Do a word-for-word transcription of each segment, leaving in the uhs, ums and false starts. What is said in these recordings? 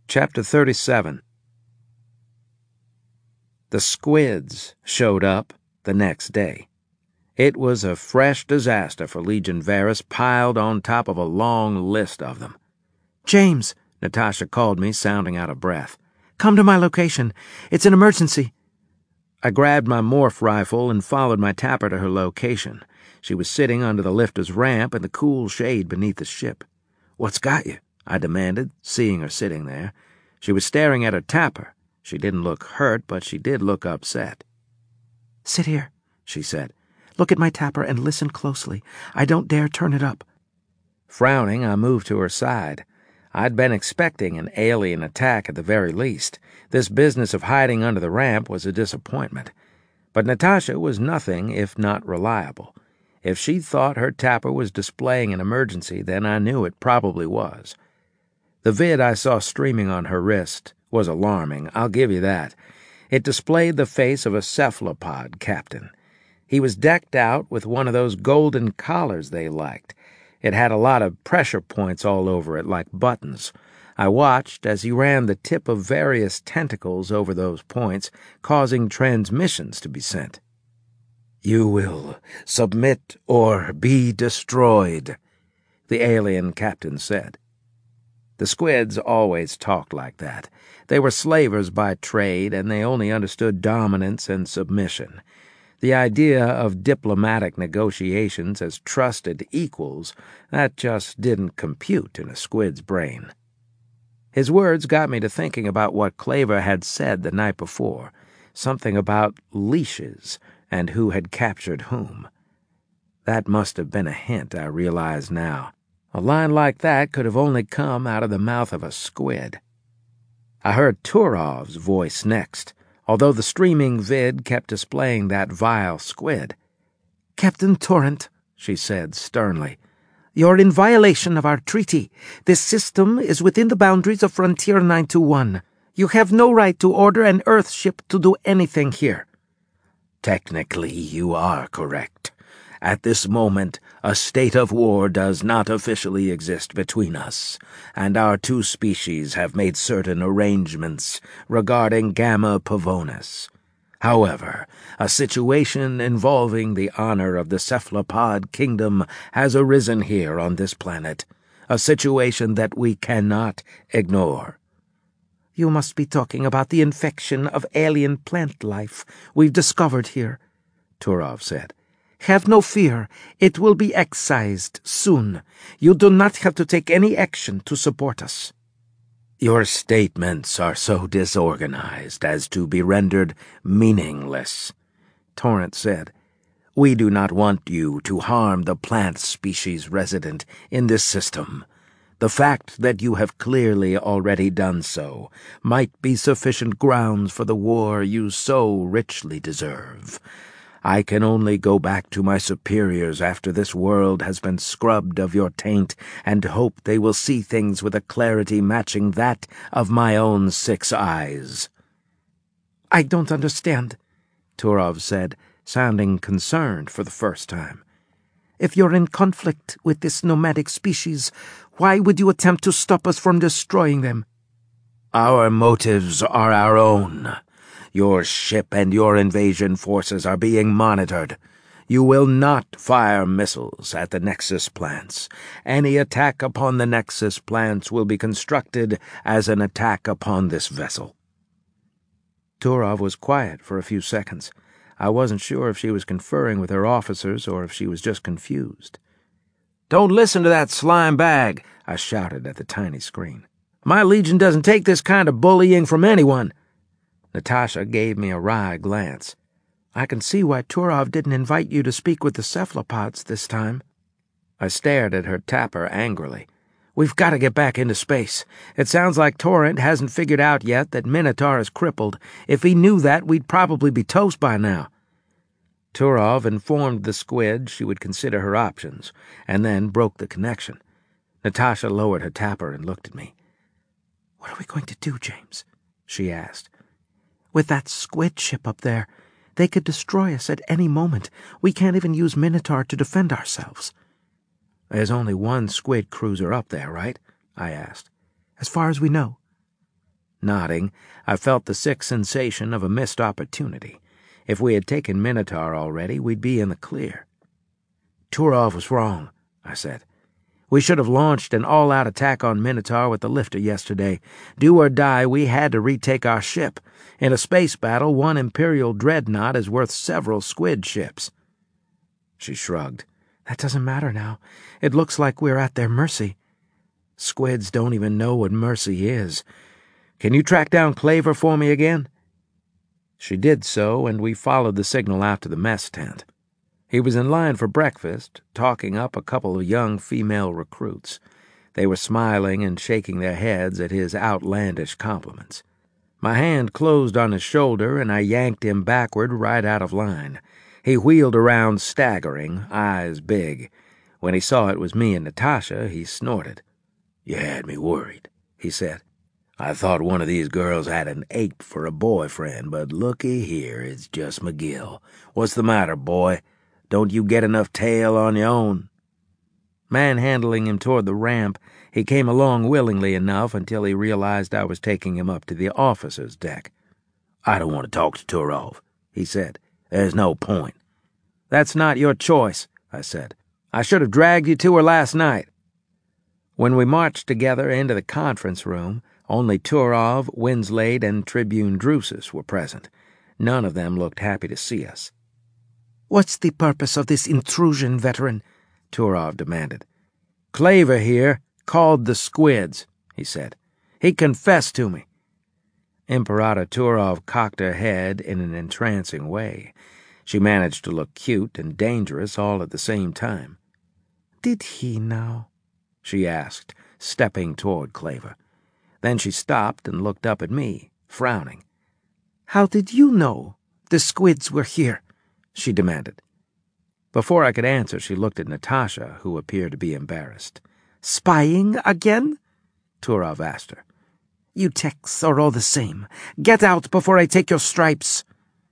Chapter thirty-seven. The squids showed up the next day. It was a fresh disaster for Legion Varus, piled on top of a long list of them. "James," Natasha called me, sounding out of breath. "Come to my location. It's an emergency." I grabbed my morph rifle and followed my tapper to her location. She was sitting under the lifter's ramp in the cool shade beneath the ship. "What's got you?" I demanded, seeing her sitting there. She was staring at her tapper. She didn't look hurt, but she did look upset. "Sit here," she said. "Look at my tapper and listen closely. I don't dare turn it up." Frowning, I moved to her side. I'd been expecting an alien attack at the very least. This business of hiding under the ramp was a disappointment. But Natasha was nothing if not reliable. If she thought her tapper was displaying an emergency, then I knew it probably was. The vid I saw streaming on her wrist was alarming, I'll give you that. It displayed the face of a cephalopod captain. He was decked out with one of those golden collars they liked. It had a lot of pressure points all over it, like buttons. I watched as he ran the tip of various tentacles over those points, causing transmissions to be sent. "You will submit or be destroyed," the alien captain said. The squids always talked like that. They were slavers by trade, and they only understood dominance and submission. The idea of diplomatic negotiations as trusted equals, that just didn't compute in a squid's brain. His words got me to thinking about what Claver had said the night before, something about leashes and who had captured whom. That must have been a hint, I realize now. A line like that could have only come out of the mouth of a squid. I heard Turov's voice next, although the streaming vid kept displaying that vile squid. "Captain Torrent," she said sternly, "you're in violation of our treaty. This system is within the boundaries of Frontier nine two one. You have no right to order an Earth ship to do anything here." "Technically, you are correct. At this moment, a state of war does not officially exist between us, and our two species have made certain arrangements regarding Gamma Pavonis. However, a situation involving the honor of the cephalopod kingdom has arisen here on this planet, a situation that we cannot ignore." "You must be talking about the infection of alien plant life we've discovered here," Turov said. "Have no fear. It will be excised soon. You do not have to take any action to support us." "Your statements are so disorganized as to be rendered meaningless," Torrent said. "We do not want you to harm the plant species resident in this system. The fact that you have clearly already done so might be sufficient grounds for the war you so richly deserve. I can only go back to my superiors after this world has been scrubbed of your taint and hope they will see things with a clarity matching that of my own six eyes." "I don't understand," Turov said, sounding concerned for the first time. "If you're in conflict with this nomadic species, why would you attempt to stop us from destroying them?" "Our motives are our own. Your ship and your invasion forces are being monitored. You will not fire missiles at the Nexus plants. Any attack upon the Nexus plants will be constructed as an attack upon this vessel." Turov was quiet for a few seconds. I wasn't sure if she was conferring with her officers or if she was just confused. "Don't listen to that slime bag," I shouted at the tiny screen. "My Legion doesn't take this kind of bullying from anyone." Natasha gave me a wry glance. "I can see why Turov didn't invite you to speak with the cephalopods this time." I stared at her tapper angrily. "We've got to get back into space. It sounds like Torrent hasn't figured out yet that Minotaur is crippled. If he knew that, we'd probably be toast by now." Turov informed the squid she would consider her options, and then broke the connection. Natasha lowered her tapper and looked at me. "What are we going to do, James?" she asked. With that squid ship up there, they could destroy us at any moment. We can't even use Minotaur to defend ourselves. There's only one squid cruiser up there, right? I asked. As far as we know. Nodding, I felt the sick sensation of a missed opportunity. If we had taken Minotaur already, we'd be in the clear. Turov was wrong, I said. We should have launched an all-out attack on Minotaur with the lifter yesterday. Do or die, we had to retake our ship. In a space battle, one Imperial dreadnought is worth several squid ships. She shrugged. That doesn't matter now. It looks like we're at their mercy. Squids don't even know what mercy is. Can you track down Claver for me again? She did so, and we followed the signal out to the mess tent. He was in line for breakfast, talking up a couple of young female recruits. They were smiling and shaking their heads at his outlandish compliments. My hand closed on his shoulder, and I yanked him backward right out of line. He wheeled around staggering, eyes big. When he saw it was me and Natasha, he snorted. "You had me worried," he said. "I thought one of these girls had an ape for a boyfriend, but looky here, it's just McGill. What's the matter, boy? Don't you get enough tail on your own?" Manhandling him toward the ramp, he came along willingly enough until he realized I was taking him up to the officer's deck. "I don't want to talk to Turov," he said. "There's no point." "That's not your choice," I said. "I should have dragged you to her last night." When we marched together into the conference room, only Turov, Winslade, and Tribune Drusus were present. None of them looked happy to see us. "What's the purpose of this intrusion, veteran?" Turov demanded. "Claver here called the squids," he said. "He confessed to me." Imperator Turov cocked her head in an entrancing way. She managed to look cute and dangerous all at the same time. "Did he now?" she asked, stepping toward Claver. Then she stopped and looked up at me, frowning. "How did you know the squids were here?" she demanded. Before I could answer, she looked at Natasha, who appeared to be embarrassed. "Spying again?" Turov asked her. "You techs are all the same. Get out before I take your stripes."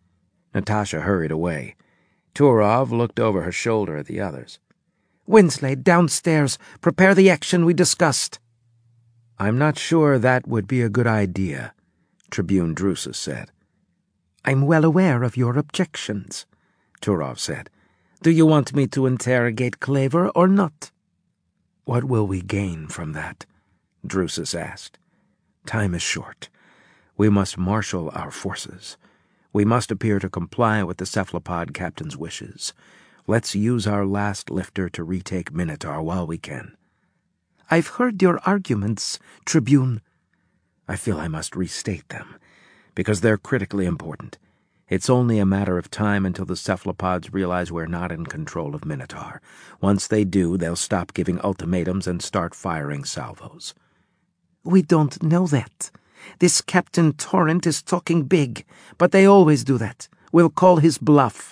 Natasha hurried away. Turov looked over her shoulder at the others. "Winslade, downstairs. Prepare the action we discussed." "I'm not sure that would be a good idea," Tribune Drusus said. "I'm well aware of your objections," Turov said. "Do you want me to interrogate Claver or not?" "What will we gain from that?" Drusus asked. "Time is short. We must marshal our forces. We must appear to comply with the cephalopod captain's wishes. Let's use our last lifter to retake Minotaur while we can." "I've heard your arguments, Tribune." "I feel I must restate them, because they're critically important. It's only a matter of time until the cephalopods realize we're not in control of Minotaur. Once they do, they'll stop giving ultimatums and start firing salvos." "We don't know that. This Captain Torrent is talking big, but they always do that. We'll call his bluff."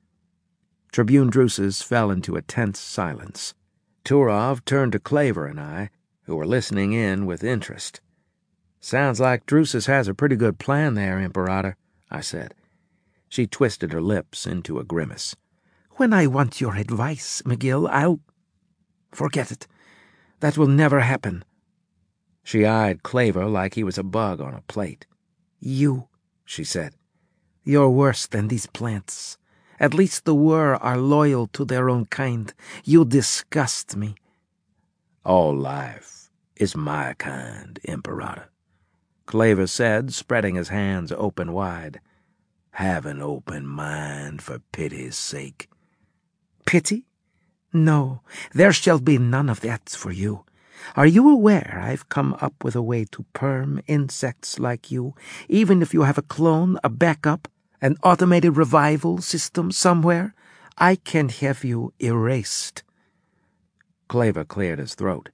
Tribune Drusus fell into a tense silence. Turov turned to Claver and I, who were listening in with interest. "Sounds like Drusus has a pretty good plan there, Imperator," I said. She twisted her lips into a grimace. "When I want your advice, McGill, I'll... forget it. That will never happen." She eyed Claver like he was a bug on a plate. "You," she said. "You're worse than these plants. At least the Wur are loyal to their own kind. You disgust me." "All life is my kind, Imperator," Claver said, spreading his hands open wide. "Have an open mind, for pity's sake." "Pity? No, there shall be none of that for you. Are you aware I've come up with a way to perm insects like you, even if you have a clone, a backup, an automated revival system somewhere? I can have you erased." Claver cleared his throat.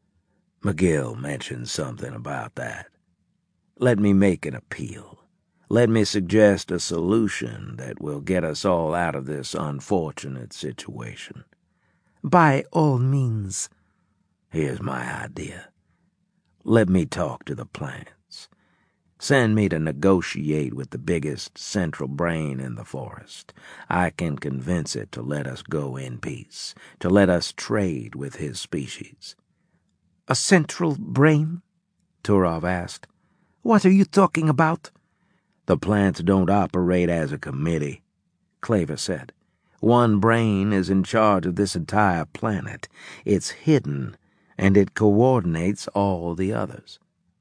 McGill mentioned something about that. Let me make an appeal. Let me suggest a solution that will get us all out of this unfortunate situation. "By all means." Here's my idea. Let me talk to the plants. Send me to negotiate with the biggest central brain in the forest. I can convince it to let us go in peace, to let us trade with his species." "A central brain?" Turov asked. What are you talking about? The plants don't operate as a committee, Claver said. One brain is in charge of this entire planet. It's hidden, and it coordinates all the others.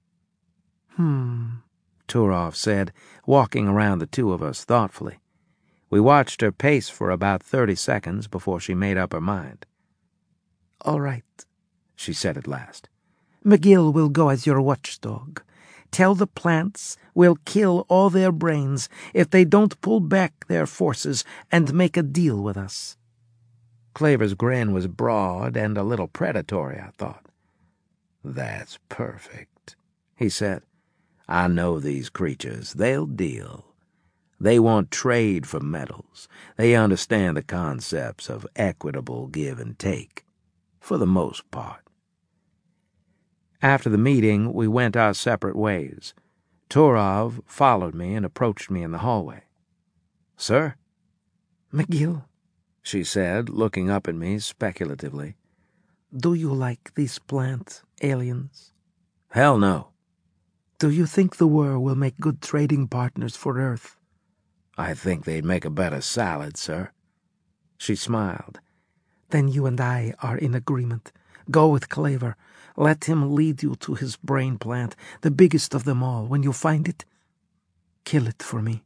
Hmm, Turov said, walking around the two of us thoughtfully. We watched her pace for about thirty seconds before she made up her mind. All right, she said at last. McGill will go as your watchdog. Tell the plants we'll kill all their brains if they don't pull back their forces and make a deal with us. Claver's grin was broad and a little predatory, I thought. That's perfect, he said. I know these creatures. They'll deal. They want trade for metals. They understand the concepts of equitable give and take, for the most part. After the meeting, we went our separate ways. Turov followed me and approached me in the hallway. "Sir?" McGill, she said, looking up at me speculatively. Do you like these plant aliens? Hell no. Do you think the world will make good trading partners for Earth? I think they'd make a better salad, sir. She smiled. Then you and I are in agreement. Go with Claver. Let him lead you to his brain plant, the biggest of them all. When you find it, kill it for me.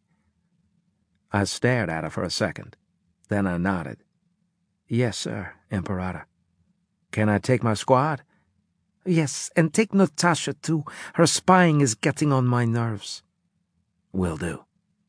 I stared at her for a second. Then I nodded. Yes, sir, Imperator. Can I take my squad? Yes, and take Natasha, too. Her spying is getting on my nerves. Will do.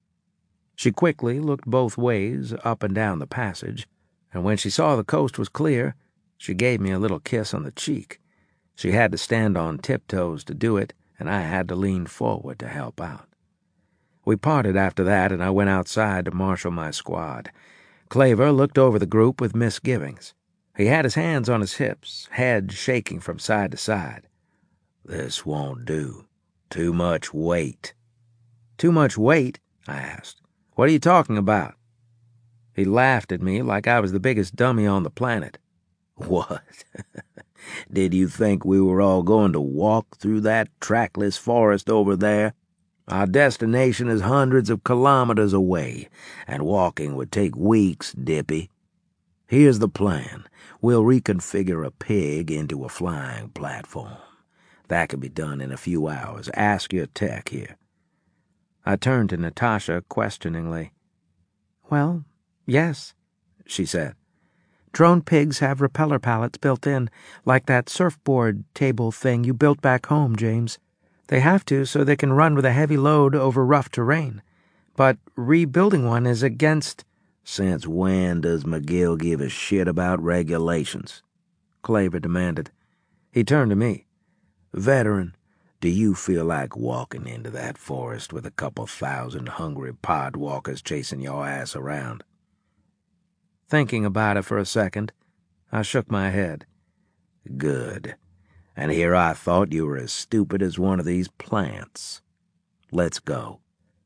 She quickly looked both ways, up and down the passage, and when she saw the coast was clear, she gave me a little kiss on the cheek. She had to stand on tiptoes to do it, and I had to lean forward to help out. We parted after that, and I went outside to marshal my squad. Claver looked over the group with misgivings. He had his hands on his hips, head shaking from side to side. This won't do. Too much weight. Too much weight? I asked. What are you talking about? He laughed at me like I was the biggest dummy on the planet. What? Did you think we were all going to walk through that trackless forest over there? Our destination is hundreds of kilometers away, and walking would take weeks, Dippy. Here's the plan. We'll reconfigure a pig into a flying platform. That could be done in a few hours. Ask your tech here. I turned to Natasha questioningly. Well, yes, she said. Drone pigs have repeller pallets built in, like that surfboard table thing you built back home, James. They have to so they can run with a heavy load over rough terrain. But rebuilding one is against... Since when does McGill give a shit about regulations? Claver demanded. He turned to me. Veteran, do you feel like walking into that forest with a couple thousand hungry pod walkers chasing your ass around? Thinking about it for a second, I shook my head. Good. And here I thought you were as stupid as one of these plants. Let's go.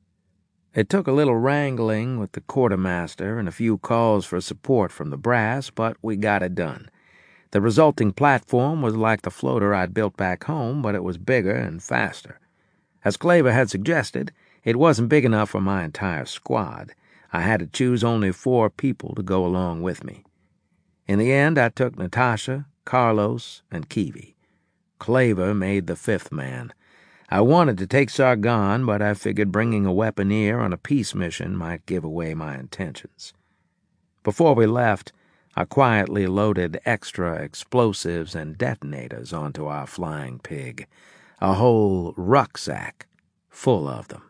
It took a little wrangling with the quartermaster and a few calls for support from the brass, but we got it done. The resulting platform was like the floater I'd built back home, but it was bigger and faster. As Claver had suggested, it wasn't big enough for my entire squad. I had to choose only four people to go along with me. In the end, I took Natasha, Carlos, and Kiwi. Claver made the fifth man. I wanted to take Sargon, but I figured bringing a weaponeer on a peace mission might give away my intentions. Before we left, I quietly loaded extra explosives and detonators onto our flying pig, a whole rucksack full of them.